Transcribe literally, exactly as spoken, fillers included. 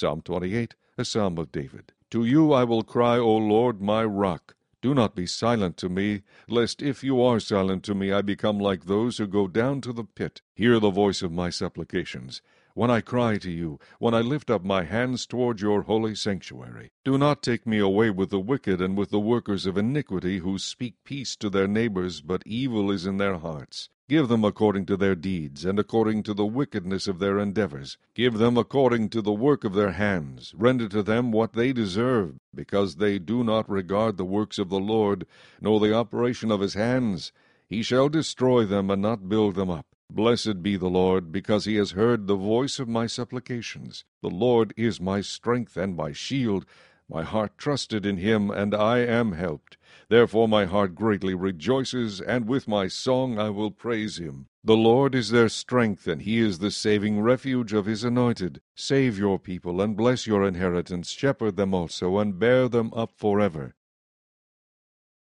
Psalm twenty-eight, a psalm of David. To you I will cry, O Lord, my rock. Do not be silent to me, lest if you are silent to me I become like those who go down to the pit. Hear the voice of my supplications, when I cry to you, when I lift up my hands toward your holy sanctuary. Do not take me away with the wicked and with the workers of iniquity, who speak peace to their neighbors, but evil is in their hearts. Give them according to their deeds, and according to the wickedness of their endeavors. Give them according to the work of their hands. Render to them what they deserve, because they do not regard the works of the Lord, nor the operation of his hands. He shall destroy them, and not build them up. Blessed be the Lord, because he has heard the voice of my supplications. The Lord is my strength and my shield. My heart trusted in him, and I am helped. Therefore my heart greatly rejoices, and with my song I will praise him. The Lord is their strength, and he is the saving refuge of his anointed. Save your people, and bless your inheritance. Shepherd them also, and bear them up forever.